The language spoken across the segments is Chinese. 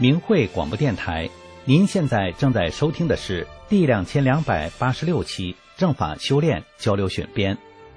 明慧广播电台，您现在正在收听的是第2286期正法修炼交流选编。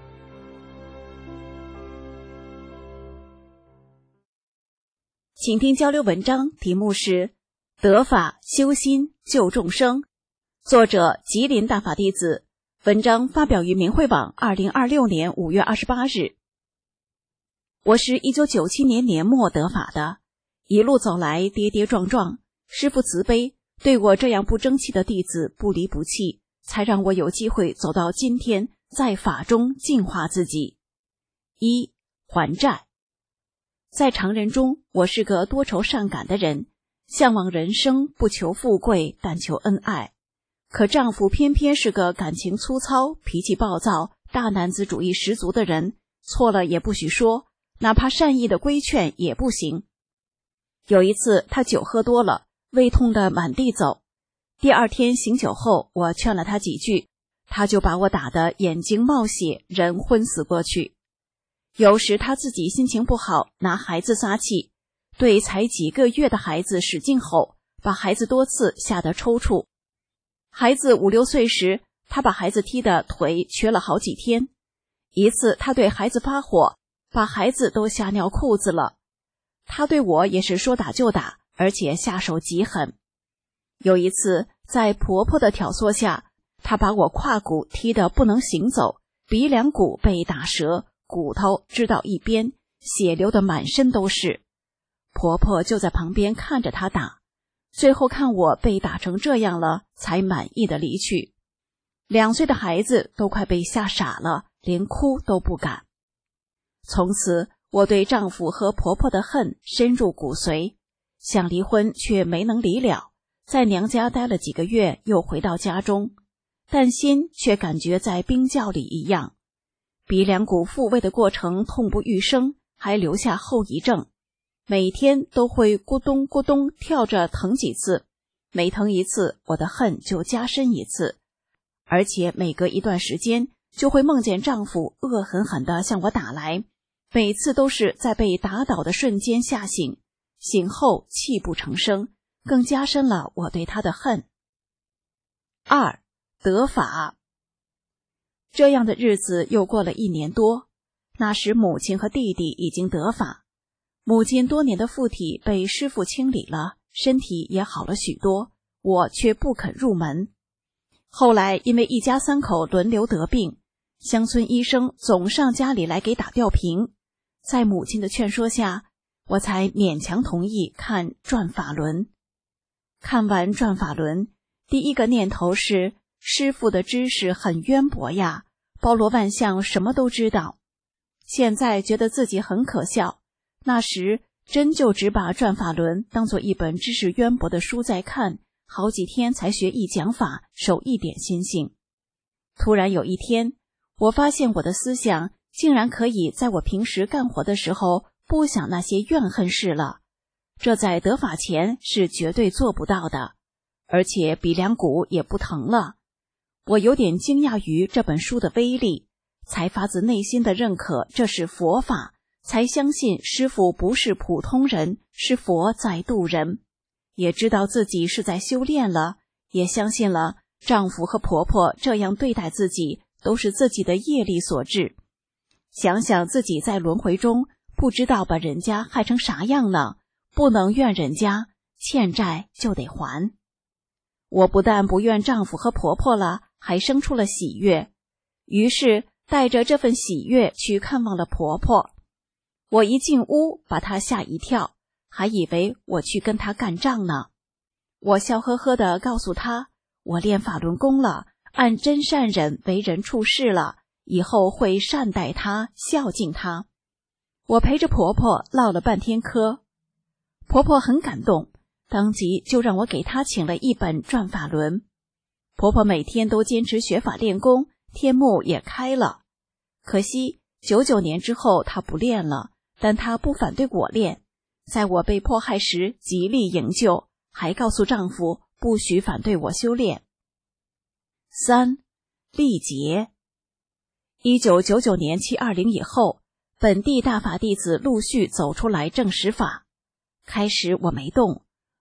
请听交流文章，题目是得法修心救众生，作者吉林大法弟子，文章发表于明慧网2026年5月28日。我是1997年年末得法的，一路走来跌跌撞撞，师父慈悲，对我这样不争气的弟子不离不弃，才让我有机会走到今天，在法中净化自己。一、还债。在常人中，我是个多愁善感的人，向往人生，不求富贵，但求恩爱。可丈夫偏偏是个感情粗糙、脾气暴躁、大男子主义十足的人，错了也不许说，哪怕善意的规劝也不行。有一次他酒喝多了，胃痛得满地走。第二天醒酒后，我劝了他几句，他就把我打得眼睛冒血，人昏死过去。有时他自己心情不好，拿孩子撒气，对才几个月的孩子使劲吼，把孩子多次吓得抽搐。孩子5、6岁时，他把孩子踢得腿瘸了好几天。一次他对孩子发火，把孩子都吓尿裤子了。他对我也是说打就打，而且下手极狠。有一次在婆婆的挑唆下，他把我胯骨踢得不能行走，鼻梁骨被打折，骨头支到一边，血流得满身都是。婆婆就在旁边看着他打，最后看我被打成这样了，才满意的离去。2岁的孩子都快被吓傻了，连哭都不敢。从此我对丈夫和婆婆的恨深入骨髓，想离婚却没能离了，在娘家待了几个月，又回到家中，但心却感觉在冰窖里一样。鼻梁骨复位的过程痛不欲生，还留下后遗症，每天都会咕咚咕咚跳着疼几次，每疼一次，我的恨就加深一次，而且每隔一段时间就会梦见丈夫恶狠狠地向我打来，每次都是在被打倒的瞬间吓醒，醒后泣不成声，更加深了我对他的恨。2、得法。这样的日子又过了1年多，那时母亲和弟弟已经得法，母亲多年的附体被师父清理了，身体也好了许多，我却不肯入门。后来因为一家3口轮流得病，乡村医生总上家里来给打吊瓶，在母亲的劝说下，我才勉强同意看转法轮。看完转法轮，第一个念头是师父的知识很渊博呀，包罗万象，什么都知道。现在觉得自己很可笑，那时真就只把转法轮当作一本知识渊博的书在看，好几天才学一讲法，受一点心性。突然有一天，我发现我的思想竟然可以在我平时干活的时候不想那些怨恨事了，这在得法前是绝对做不到的，而且鼻梁骨也不疼了。我有点惊讶于这本书的威力，才发自内心的认可这是佛法，才相信师父不是普通人，是佛在度人，也知道自己是在修炼了，也相信了丈夫和婆婆这样对待自己都是自己的业力所致。想想自己在轮回中不知道把人家害成啥样呢，不能怨人家，欠债就得还。我不但不怨丈夫和婆婆了，还生出了喜悦，于是带着这份喜悦去看望了婆婆。我一进屋把她吓一跳，还以为我去跟她干仗呢。我笑呵呵地告诉她，我练法轮功了，按真善忍为人处事了，以后会善待她，孝敬她。我陪着婆婆唠了半天嗑，婆婆很感动，当即就让我给她请了一本转法轮。婆婆每天都坚持学法练功，天目也开了。可惜99年之后她不练了，但她不反对我练，在我被迫害时极力营救，还告诉丈夫不许反对我修炼。3、历劫。1999年720以后，本地大法弟子陆续走出来证实法。开始我没动，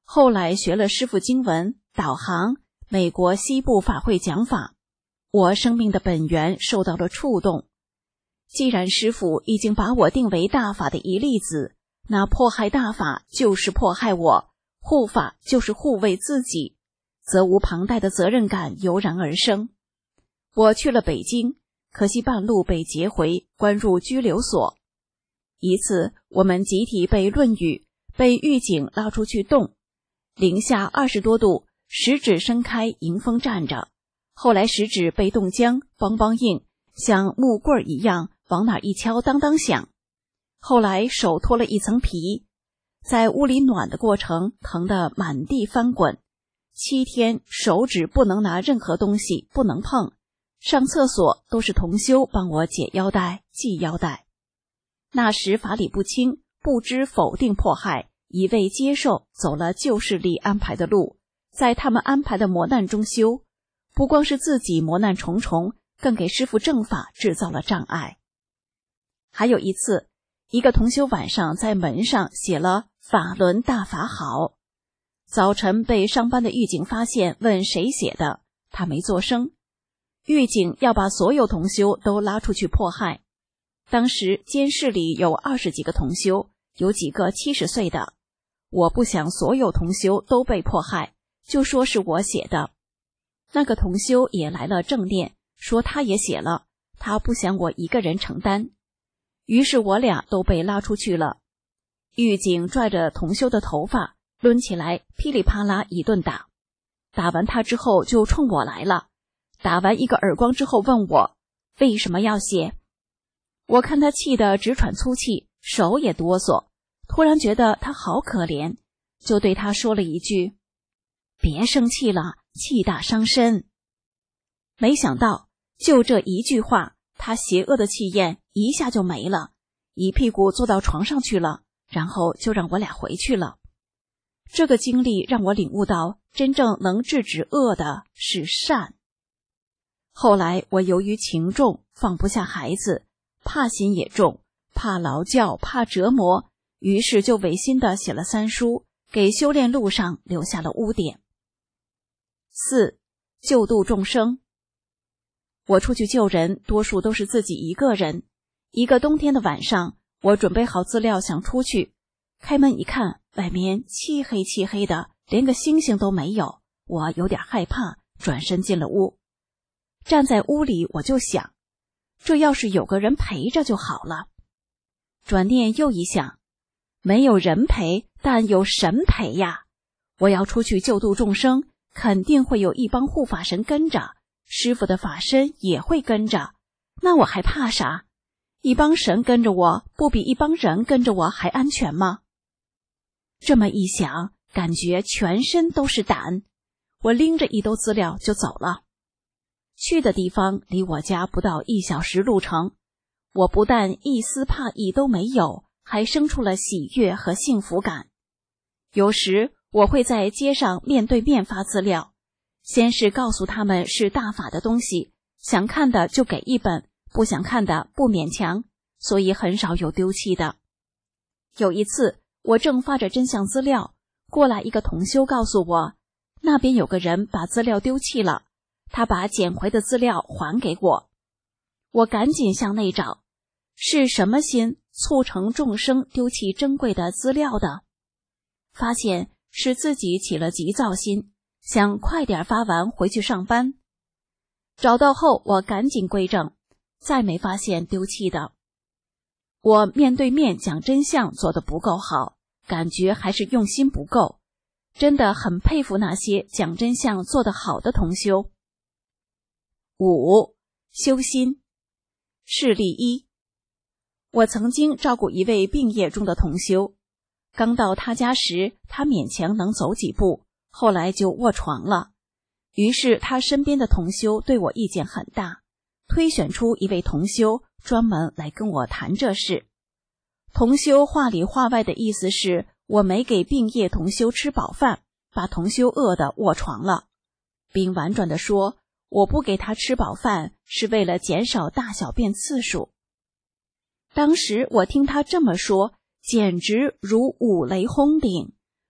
后来学了师父经文、导航、美国西部法会讲法，我生命的本源受到了触动。既然师父已经把我定为大法的一粒子，那迫害大法就是迫害我，护法就是护卫自己，责无旁贷的责任感油然而生。我去了北京，可惜半路被劫回，关入拘留所。一次我们集体被论语，被狱警拉出去冻，零下20多度，食指伸开迎风站着，后来食指被冻僵，梆梆硬，像木棍一样往哪一敲当当响。后来手脱了一层皮，在屋里暖的过程疼得满地翻滚，7天手指不能拿任何东西，不能碰，上厕所都是同修帮我解腰带系腰带。那时法理不清，不知否定迫害，一味接受，走了旧势力安排的路，在他们安排的磨难中修，不光是自己磨难重重，更给师父正法制造了障碍。还有一次，一个同修晚上在门上写了法轮大法好，早晨被上班的狱警发现，问谁写的，他没作声。狱警要把所有同修都拉出去迫害。当时监室里有20几个同修，有几个70岁的，我不想所有同修都被迫害，就说是我写的。那个同修也来了正念，说他也写了，他不想我一个人承担。于是我俩都被拉出去了。狱警拽着同修的头发，抡起来噼里啪啦一顿打。打完他之后就冲我来了，打完一个耳光之后问我为什么要写。我看他气得直喘粗气，手也哆嗦，突然觉得他好可怜，就对他说了一句：别生气了，气大伤身。没想到就这一句话，他邪恶的气焰一下就没了，一屁股坐到床上去了，然后就让我俩回去了。这个经历让我领悟到，真正能制止恶的是善。后来我由于情重，放不下孩子，怕心也重，怕劳教，怕折磨，于是就违心地写了3书，给修炼路上留下了污点。4. 救度众生。我出去救人，多数都是自己一个人。一个冬天的晚上，我准备好资料想出去，开门一看，外面漆黑漆黑的，连个星星都没有，我有点害怕，转身进了屋。站在屋里我就想，这要是有个人陪着就好了。转念又一想，没有人陪，但有神陪呀。我要出去救度众生，肯定会有一帮护法神跟着，师父的法身也会跟着，那我还怕啥？一帮神跟着我，不比一帮人跟着我还安全吗？这么一想，感觉全身都是胆。我拎着一兜资料就走了。去的地方离我家不到1小时路程，我不但一丝怕意都没有，还生出了喜悦和幸福感。有时我会在街上面对面发资料，先是告诉他们是大法的东西，想看的就给一本，不想看的不勉强，所以很少有丢弃的。有一次我正发着真相资料，过来一个同修告诉我，那边有个人把资料丢弃了，他把捡回的资料还给我。我赶紧向内找，是什么心促成众生丢弃珍贵的资料的？发现是自己起了急躁心，想快点发完回去上班。找到后我赶紧归正，再没发现丢弃的。我面对面讲真相做得不够好，感觉还是用心不够，真的很佩服那些讲真相做得好的同修。5. 修心。事例1，我曾经照顾一位病业中的同修，刚到他家时，他勉强能走几步，后来就卧床了。于是他身边的同修对我意见很大，推选出一位同修专门来跟我谈这事。同修话里话外的意思是，我没给病业同修吃饱饭，把同修饿得卧床了，并婉转地说，我不给他吃饱饭是为了减少大小便次数。当时我听他这么说，简直如五雷轰顶，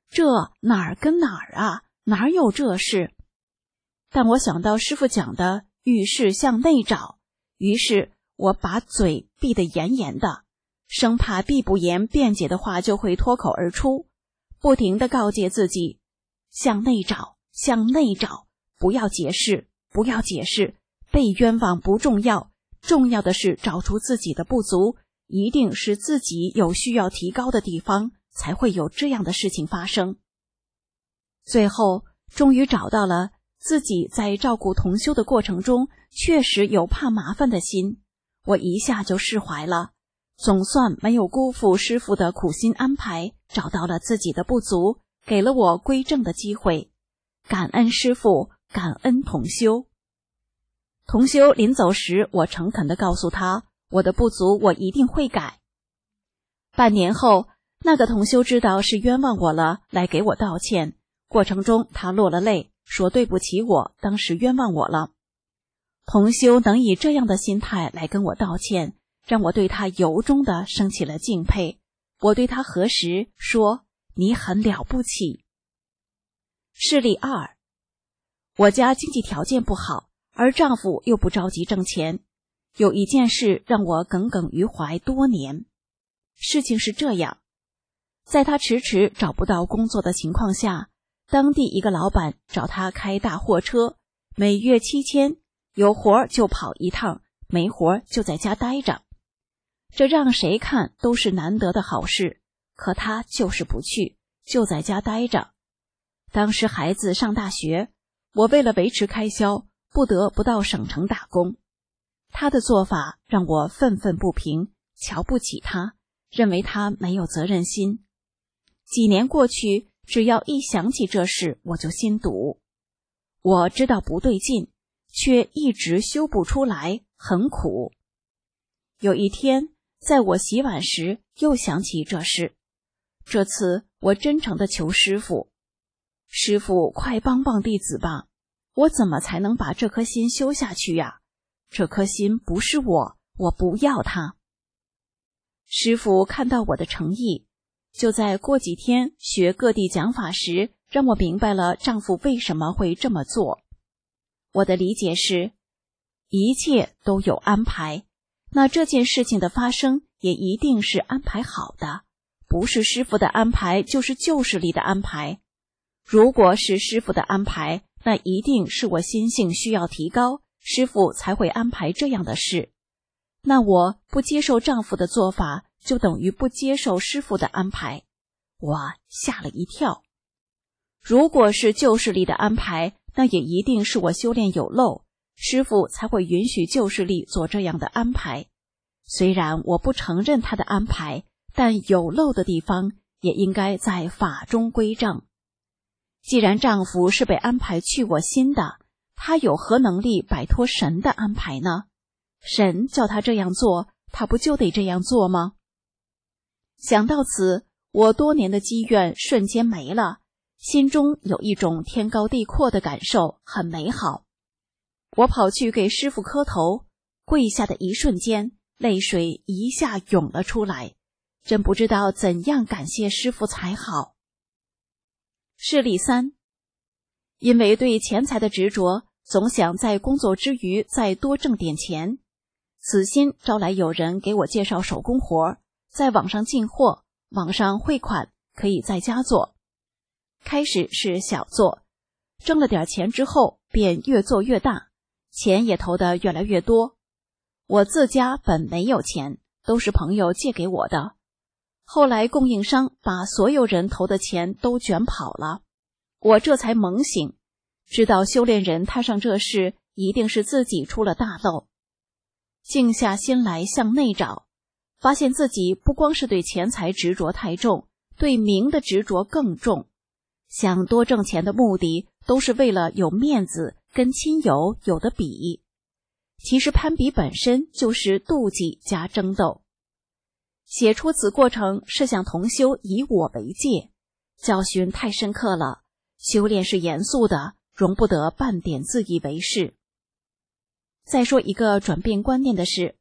这哪儿跟哪儿啊，哪有这事？但我想到师父讲的遇事向内找，于是我把嘴闭得严严的，生怕闭不严辩解的话就会脱口而出，不停地告诫自己，向内找，向内找，不要解释，不要解释，被冤枉不重要，重要的是找出自己的不足，一定是自己有需要提高的地方，才会有这样的事情发生。最后终于找到了自己在照顾同修的过程中确实有怕麻烦的心，我一下就释怀了，总算没有辜负师父的苦心安排，找到了自己的不足，给了我归正的机会。感恩师父，感恩同修。同修临走时，我诚恳地告诉他，我的不足我一定会改。半年后，那个同修知道是冤枉我了，来给我道歉，过程中他落了泪，说对不起我，当时冤枉我了。同修能以这样的心态来跟我道歉，让我对他由衷地升起了敬佩。我对他核实说，你很了不起。事例2，我家经济条件不好，而丈夫又不着急挣钱，有一件事让我耿耿于怀多年。事情是这样，在他迟迟找不到工作的情况下，当地一个老板找他开大货车，每月7000，有活就跑一趟，没活就在家待着。这让谁看都是难得的好事，可他就是不去，就在家待着。当时孩子上大学，我为了维持开销，不得不到省城打工。他的做法让我愤愤不平，瞧不起他，认为他没有责任心。几年过去，只要一想起这事，我就心堵。我知道不对劲，却一直修不出来，很苦。有一天，在我洗碗时，又想起这事。这次我真诚地求师父，师父快帮帮弟子吧，我怎么才能把这颗心修下去呀？这颗心不是我，我不要它。师父看到我的诚意，就在过几天学各地讲法时，让我明白了丈夫为什么会这么做。我的理解是，一切都有安排，那这件事情的发生也一定是安排好的，不是师父的安排就是旧势力的安排。如果是师父的安排，那一定是我心性需要提高，师父才会安排这样的事。那我不接受丈夫的做法，就等于不接受师父的安排。我吓了一跳。如果是旧势力的安排，那也一定是我修炼有漏，师父才会允许旧势力做这样的安排。虽然我不承认他的安排，但有漏的地方也应该在法中归正。既然丈夫是被安排去我心的，他有何能力摆脱神的安排呢？神叫他这样做，他不就得这样做吗？想到此，我多年的积怨瞬间没了，心中有一种天高地阔的感受，很美好。我跑去给师父磕头，跪下的一瞬间，泪水一下涌了出来，真不知道怎样感谢师父才好。事例3，因为对钱财的执着，总想在工作之余再多挣点钱，此心招来有人给我介绍手工活，在网上进货，网上汇款，可以在家做。开始是小做，挣了点钱之后便越做越大，钱也投得越来越多。我自家本没有钱，都是朋友借给我的。后来供应商把所有人投的钱都卷跑了，我这才猛醒，知道修炼人摊上这事，一定是自己出了大漏。静下心来向内找，发现自己不光是对钱财执着太重，对名的执着更重。想多挣钱的目的都是为了有面子，跟亲友有的比。其实攀比本身就是妒忌加争斗。写出此过程是想同修以我为戒，教训太深刻了，修炼是严肃的，容不得半点自以为是。再说一个转变观念的事，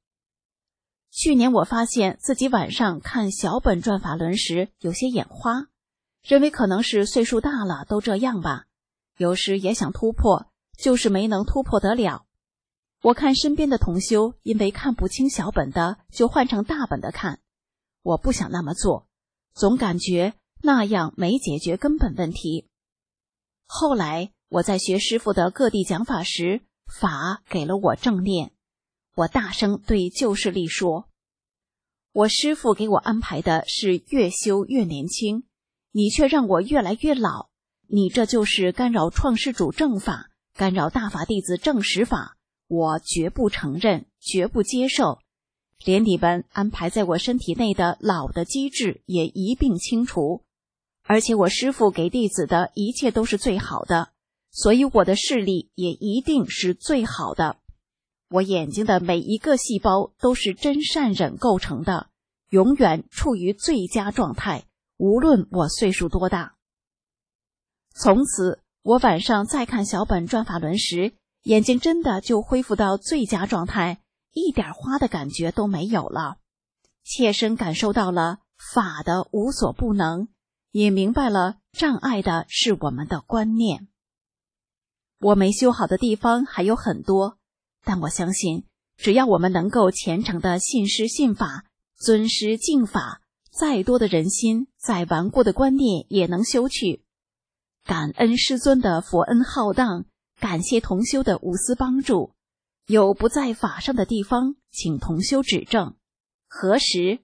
去年我发现自己晚上看小本转法轮时有些眼花， 认为可能是岁数大了都这样吧，有时也想突破，就是没能突破得了。我看身边的同修因为看不清小本的就换成大本的看，我不想那么做，总感觉那样没解决根本问题。后来我在学师父的各地讲法时，法给了我正念，我大声对旧势力说，我师父给我安排的是越修越年轻，你却让我越来越老，你这就是干扰创世主正法，干扰大法弟子正实法，我绝不承认，绝不接受，连你们安排在我身体内的老的机制也一并清除，而且我师父给弟子的一切都是最好的，所以我的视力也一定是最好的。我眼睛的每一个细胞都是真善忍构成的，永远处于最佳状态，无论我岁数多大。从此我晚上再看小本转法轮时，眼睛真的就恢复到最佳状态，一点花的感觉都没有了，切身感受到了法的无所不能，也明白了障碍的是我们的观念。我没修好的地方还有很多，但我相信只要我们能够虔诚的信师信法，尊师敬法，再多的人心，再顽固的观念也能修去。感恩师尊的佛恩浩荡，感谢同修的无私帮助，有不在法上的地方，请同修指正。何时？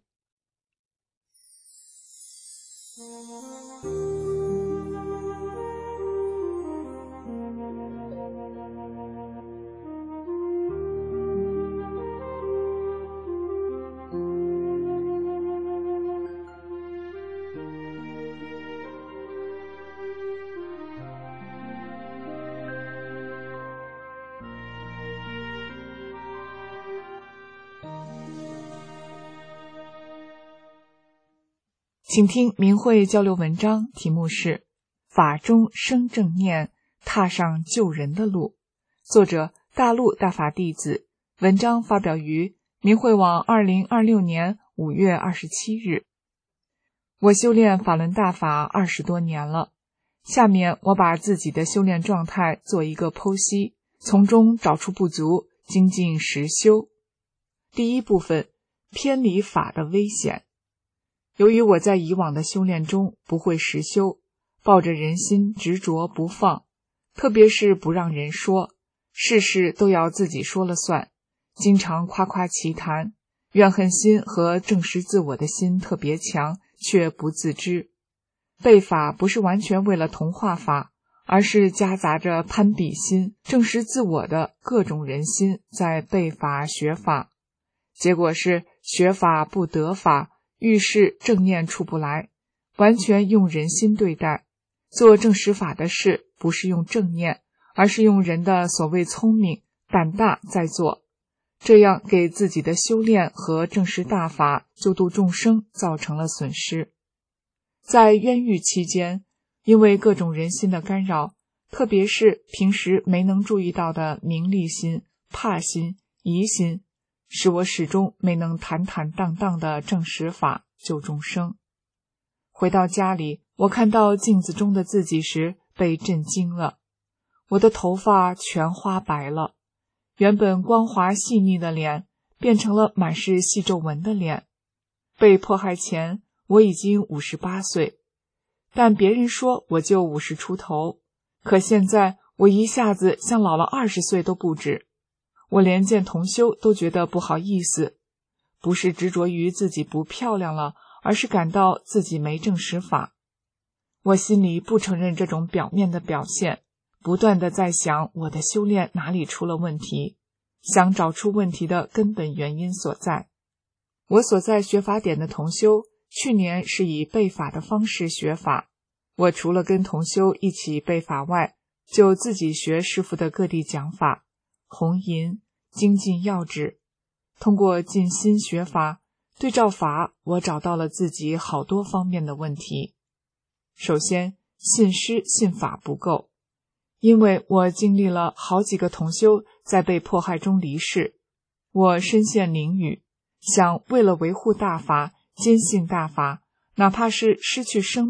请听明慧交流文章，题目是法中生正念，踏上救人的路，作者大陆大法弟子，文章发表于明慧网2026年5月27日。我修炼法轮大法20多年了，下面我把自己的修炼状态做一个剖析，从中找出不足，精进实修。第一部分，偏离法的危险。由于我在以往的修炼中不会实修，抱着人心执着不放，特别是不让人说，事事都要自己说了算，经常夸夸其谈，怨恨心和证实自我的心特别强，却不自知。背法不是完全为了同化法，而是夹杂着攀比心、证实自我的各种人心在背法学法，结果是学法不得法，遇事正念出不来，完全用人心对待。做正实法的事不是用正念，而是用人的所谓聪明胆大在做，这样给自己的修炼和正实大法救度众生造成了损失。在冤狱期间，因为各种人心的干扰，特别是平时没能注意到的名利心、怕心、疑心，使我始终没能坦坦荡荡的正实法救众生。回到家里，我看到镜子中的自己时被震惊了，我的头发全花白了，原本光滑细腻的脸变成了满是细皱纹的脸。被迫害前我已经58岁，但别人说我就50出头，可现在我一下子像老了20岁都不止。我连见同修都觉得不好意思，不是执着于自己不漂亮了，而是感到自己没正实法。我心里不承认这种表面的表现，不断地在想我的修炼哪里出了问题，想找出问题的根本原因所在。我所在学法点的同修，去年是以背法的方式学法。我除了跟同修一起背法外，就自己学师父的各地讲法、弘淫、精进要旨。通过静心学法，对照法，我找到了自己好多方面的问题。首先，信师信法不够，因为我经历了好几个同修在被迫害中离世，我身陷囹圄，想为了维护大法、坚信大法，哪怕是失去生命，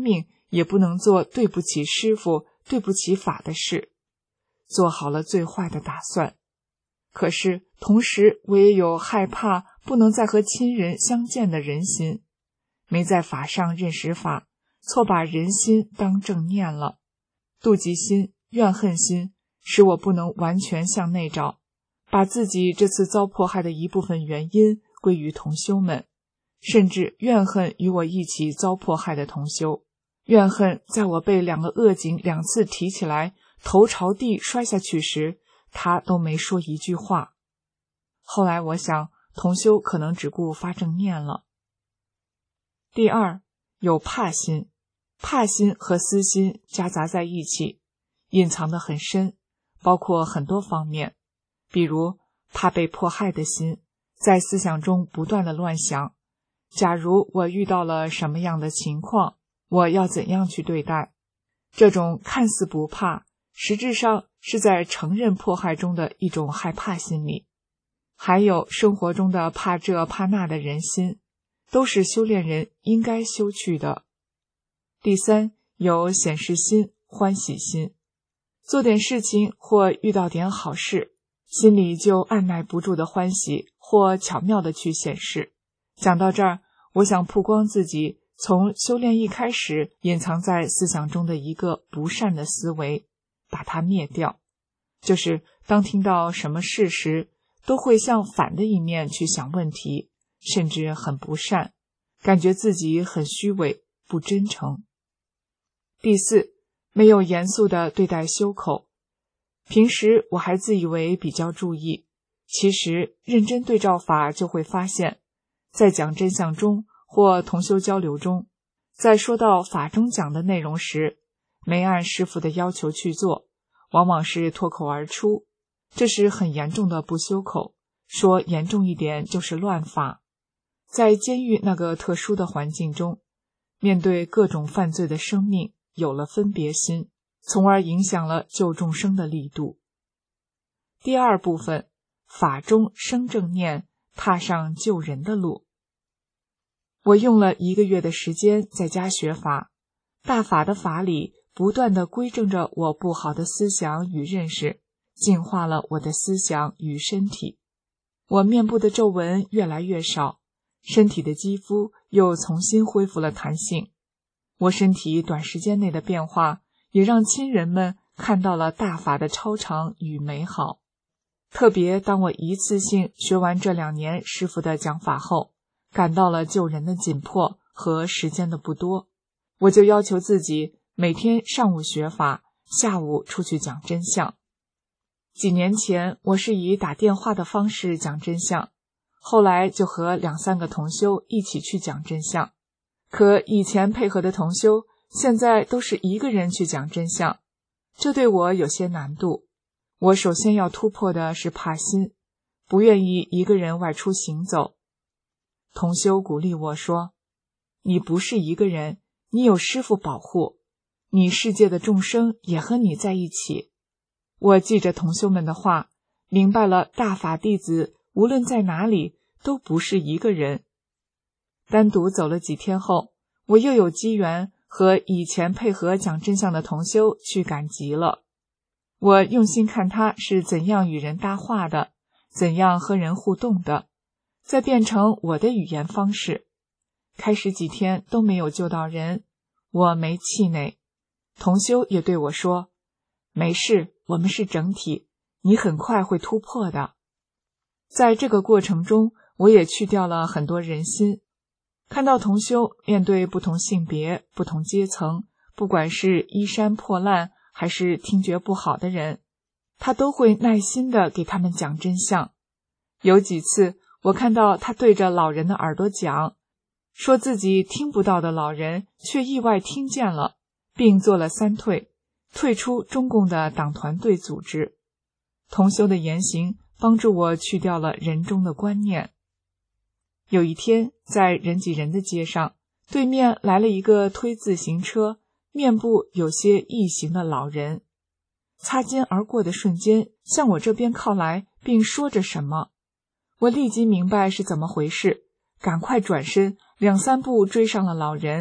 也不能做对不起师父、对不起法的事，做好了最坏的打算。可是同时我也有害怕不能再和亲人相见的人心，没在法上认识法，错把人心当正念了。妒忌心、怨恨心使我不能完全向内找，把自己这次遭迫害的一部分原因归于同修们，甚至怨恨与我一起遭迫害的同修，怨恨在我被两个恶警2次提起来，头朝地摔下去时，他都没说一句话。后来我想，同修可能只顾发正念了。第二，有怕心，怕心和私心夹杂在一起，隐藏得很深，包括很多方面，比如怕被迫害的心，在思想中不断地乱想，假如我遇到了什么样的情况，我要怎样去对待？这种看似不怕，实质上是在承认迫害中的一种害怕心理。还有生活中的怕这怕那的人心，都是修炼人应该修去的。第三，有显示心、欢喜心，做点事情或遇到点好事，心里就按耐不住的欢喜，或巧妙的去显示。讲到这儿，我想曝光自己从修炼一开始隐藏在思想中的一个不善的思维，把它灭掉。就是当听到什么事时，都会向反的一面去想问题，甚至很不善，感觉自己很虚伪，不真诚。第四，没有严肃地对待修口。平时我还自以为比较注意，其实认真对照法就会发现，在讲真相中或同修交流中，在说到法中讲的内容时，没按师父的要求去做，往往是脱口而出，这是很严重的不修口，说严重一点就是乱法。在监狱那个特殊的环境中，面对各种犯罪的生命，有了分别心，从而影响了救众生的力度。第二部分，法中生正念，踏上救人的路。我用了1个月的时间在家学法，大法的法理不断地规正着我不好的思想与认识，净化了我的思想与身体。我面部的皱纹越来越少，身体的肌肤又重新恢复了弹性。我身体短时间内的变化，也让亲人们看到了大法的超常与美好。特别当我一次性学完这2年师父的讲法后，感到了救人的紧迫和时间的不多，我就要求自己每天上午学法，下午出去讲真相。几年前我是以打电话的方式讲真相，后来就和2、3个同修一起去讲真相。可以前配合的同修，现在都是1个人去讲真相，这对我有些难度。我首先要突破的是怕心，不愿意1个人外出行走。同修鼓励我说，你不是1个人，你有师父保护，你世界的众生也和你在一起。我记着同修们的话，明白了大法弟子无论在哪里都不是1个人。单独走了几天后，我又有机缘和以前配合讲真相的同修去赶集了。我用心看他是怎样与人搭话的，怎样和人互动的，再变成我的语言方式。开始几天都没有救到人，我没气馁。同修也对我说，没事，我们是整体，你很快会突破的。在这个过程中，我也去掉了很多人心。看到同修面对不同性别、不同阶层，不管是衣衫破烂还是听觉不好的人，他都会耐心地给他们讲真相。有几次我看到他对着老人的耳朵讲，说自己听不到的老人却意外听见了，并做了3退，退出中共的党团队组织。同修的言行帮助我去掉了人中的观念。有一天，在人挤人的街上，对面来了一个推自行车，面部有些异形的老人，擦肩而过的瞬间向我这边靠来，并说着什么。我立即明白是怎么回事，赶快转身2、3步追上了老人，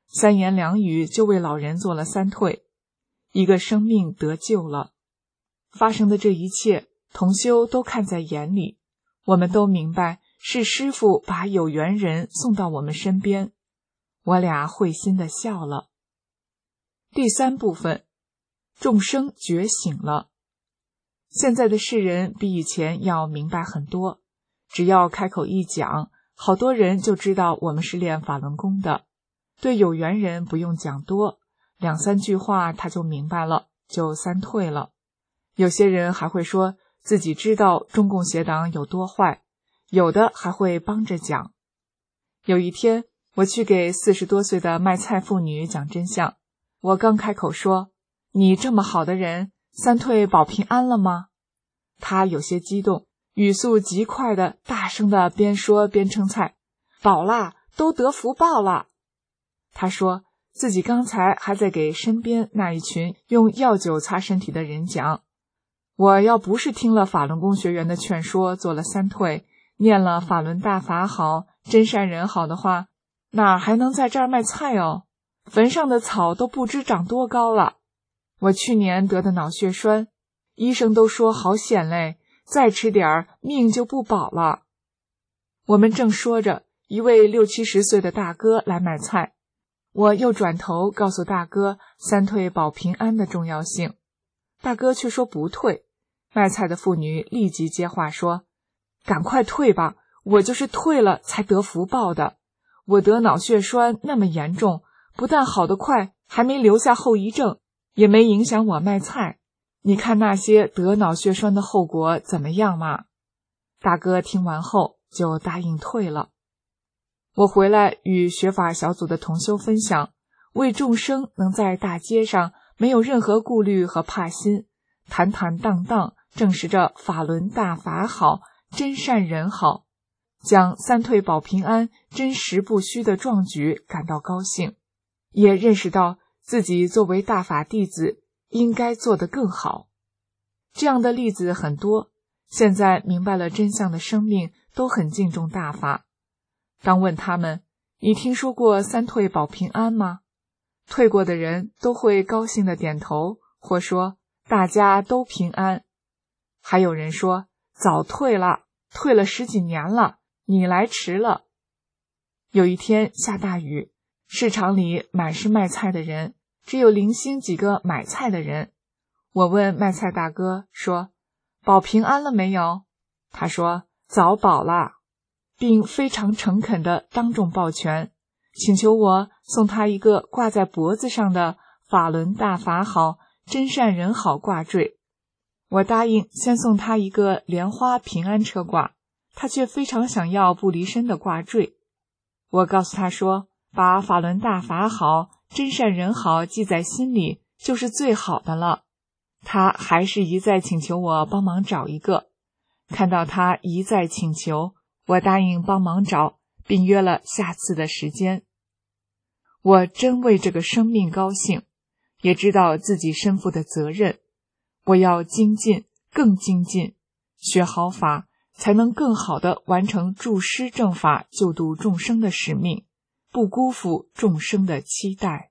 3言2语就为老人做了3退，一个生命得救了。发生的这一切，同修都看在眼里，我们都明白是师父把有缘人送到我们身边，我俩会心地笑了。第3部分，众生觉醒了。现在的世人比以前要明白很多，只要开口一讲，好多人就知道我们是练法轮功的。对有缘人不用讲多，2、3句话他就明白了，就3退了。有些人还会说自己知道中共邪党有多坏，有的还会帮着讲。有一天，我去给40多岁的卖菜妇女讲真相，我刚开口说：“你这么好的人，3退保平安了吗？”她有些激动，语速极快的大声的边说边称菜：“保啦，都得福报了。”她说自己刚才还在给身边那一群用药酒擦身体的人讲，我要不是听了法轮功学员的劝说，做了3退，念了法轮大法好，真善人好的话，哪还能在这儿卖菜哦？坟上的草都不知长多高了。我去年得的脑血栓，医生都说好险嘞，再吃点儿命就不保了。我们正说着，一位60、70岁的大哥来买菜，我又转头告诉大哥3退保平安的重要性，大哥却说不退。卖菜的妇女立即接话说：“赶快退吧，我就是退了才得福报的。我得脑血栓那么严重，不但好得快，还没留下后遗症，也没影响我卖菜。你看那些得脑血栓的后果怎么样嘛？”大哥听完后就答应退了。我回来与学法小组的同修分享，为众生能在大街上没有任何顾虑和怕心，坦坦荡荡证实着法轮大法好，真善人好，将3退保平安真实不虚的壮举感到高兴，也认识到自己作为大法弟子应该做得更好。这样的例子很多，现在明白了真相的生命都很敬重大法。当问他们，你听说过3退保平安吗？退过的人都会高兴地点头，或说大家都平安。还有人说早退了，退了10几年了，你来迟了。有一天下大雨，市场里满是卖菜的人，只有零星几个买菜的人。我问卖菜大哥说：“保平安了没有？”他说：“早保了。”并非常诚恳地当众抱拳，请求我送他一个挂在脖子上的法轮大法好，真善人好挂坠。我答应先送他一个莲花平安车挂，他却非常想要不离身的挂坠。我告诉他说，把法轮大法好，真善人好记在心里就是最好的了。他还是一再请求我帮忙找一个，看到他一再请求，我答应帮忙找，并约了下次的时间。我真为这个生命高兴，也知道自己身负的责任。我要精进，更精进，学好法，才能更好地完成助师正法救度众生的使命，不辜负众生的期待。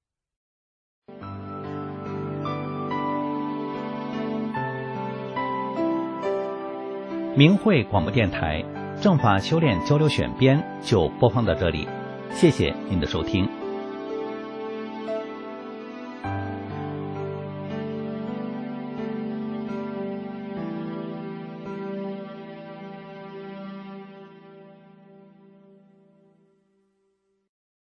明慧广播电台正法修炼交流选编就播放到这里，谢谢您的收听。